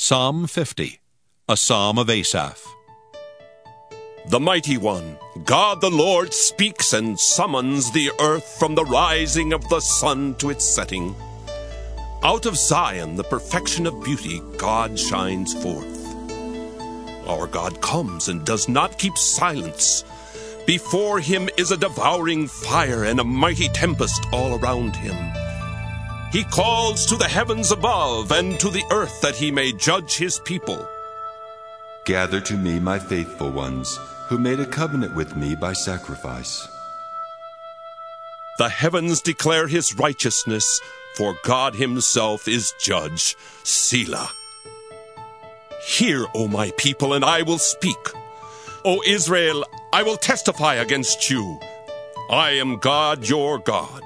Psalm 50, a psalm of Asaph. The mighty one, God the Lord, speaks and summons the earth from the rising of the sun to its setting. Out of Zion, the perfection of beauty, God shines forth. Our God comes and does not keep silence. Before him is a devouring fire and a mighty tempest all around him. He calls to the heavens above and to the earth that he may judge his people. Gather to me my faithful ones, who made a covenant with me by sacrifice. The heavens declare his righteousness, for God himself is judge. Selah. Hear, O my people, and I will speak. O Israel, I will testify against you. I am God, your God.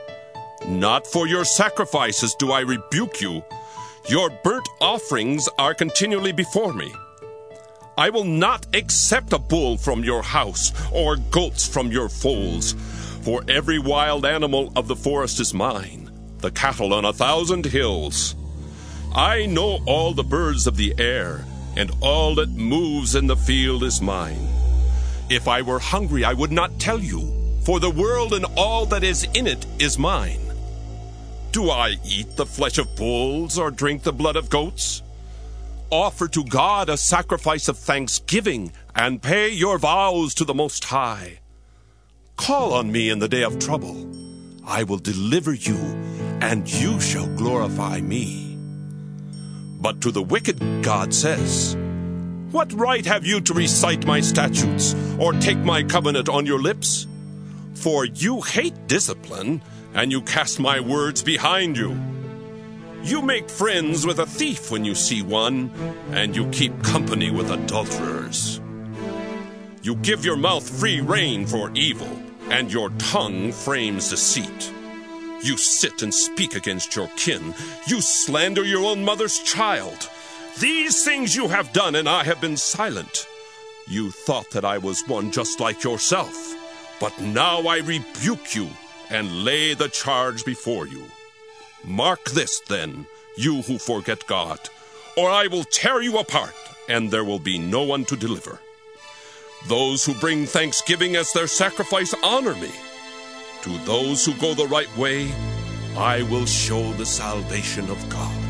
Not for your sacrifices do I rebuke you. Your burnt offerings are continually before me. I will not accept a bull from your house or goats from your folds, for every wild animal of the forest is mine, the cattle on 1,000 hills. I know all the birds of the air, and all that moves in the field is mine. If I were hungry, I would not tell you, for the world and all that is in it is mine. Do I eat the flesh of bulls or drink the blood of goats? Offer to God a sacrifice of thanksgiving and pay your vows to the Most High. Call on me in the day of trouble. I will deliver you, and you shall glorify me. But to the wicked, God says, what right have you to recite my statutes or take my covenant on your lips? For you hate discipline, and you cast my words behind you. You make friends with a thief when you see one, and you keep company with adulterers. You give your mouth free rein for evil, and your tongue frames deceit. You sit and speak against your kin. You slander your own mother's child. These things you have done, and I have been silent. You thought that I was one just like yourself, but now I rebuke you and lay the charge before you. Mark this, then, you who forget God, or I will tear you apart, and there will be no one to deliver. Those who bring thanksgiving as their sacrifice honor me. To those who go the right way, I will show the salvation of God.